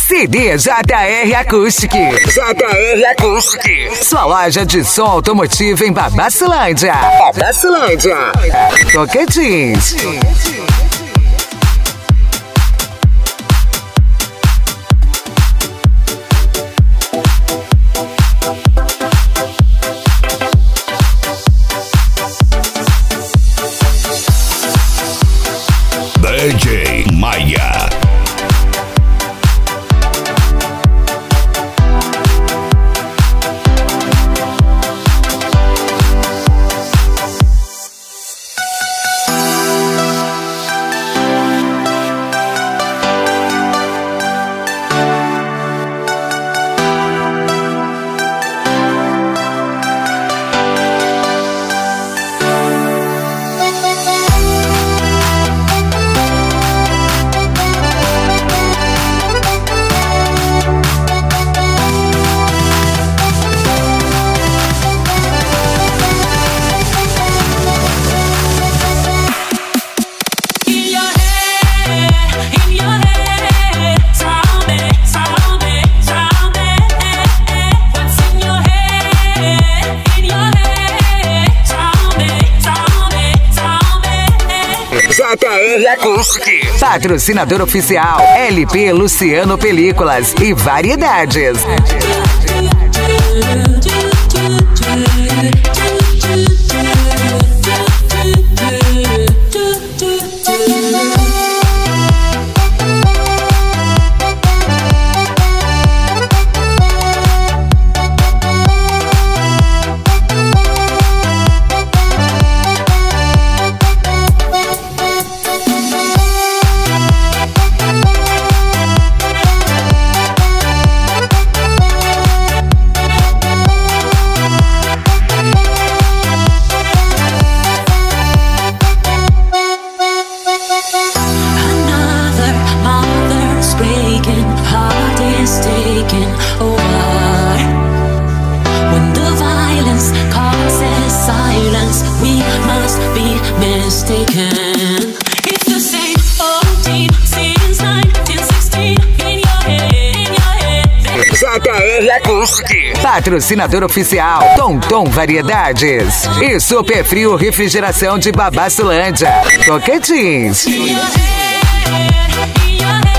CD JR Acoustic. JR Acoustic. Sua loja de som automotivo em Babassulândia. Babassulândia. Tocantins. DJ Maia. JR Acoustic. Patrocinador oficial LP Luciano Películas e Variedades. JR Acoustic. Patrocinador oficial Tom Variedades e Super Frio Refrigeração de Babassulândia. Tocantins.